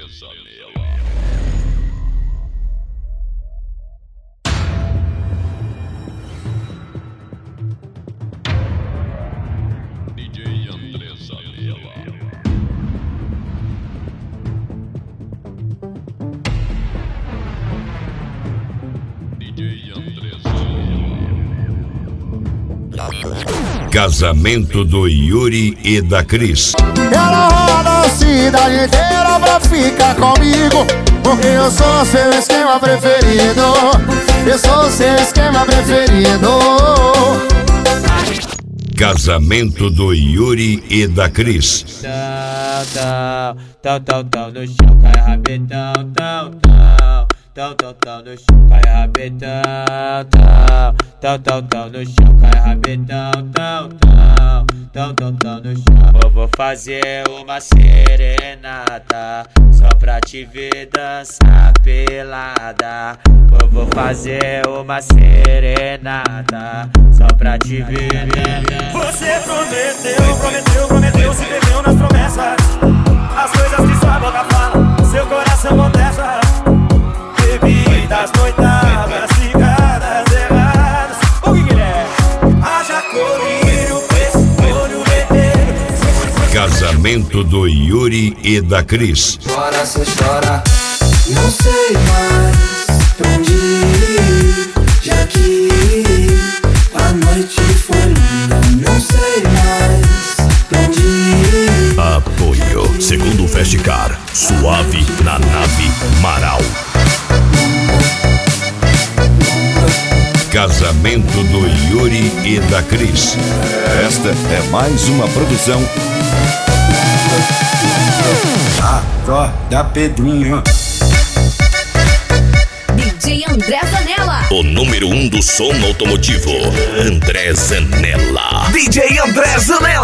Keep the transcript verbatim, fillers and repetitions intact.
Casamento do Yuri e da Cris. Ela roda a cidade inteira pra ficar comigo, porque eu sou seu esquema preferido. Eu sou seu esquema preferido. Casamento do Yuri e da Cris. Tão, tão, tão, tão no chão, cai rabetão, tão, tão, tão, tão, tão no chão, cai rabetão, tão, tão, tão, tão no chão, cai rabetão, tão, tão, tão, tão, tão no chão. Eu vou fazer uma serenata só pra te ver dançar pelada. Eu vou fazer uma serenata só pra te ver. Você prometeu, prometeu, prometeu, se perdeu nas promessas. As coisas que sua boca fala, seu coração contesta. Bebidas, noitadas, cigadas erradas. O que que ele é? Haja colírio, preço, olho vermelho. Casamento do Yuri e da Cris. Chora, cê chora. Não sei mais pra onde ir, já que a noite foi longa. Não sei mais pra onde ir. Apoio Segundo Festicar, suave na nave Marau. Casamento do Yuri e da Cris. Esta é mais uma produção da Pedrinho. D J André Zanella. O número um do som automotivo, André Zanella. D J André Zanella.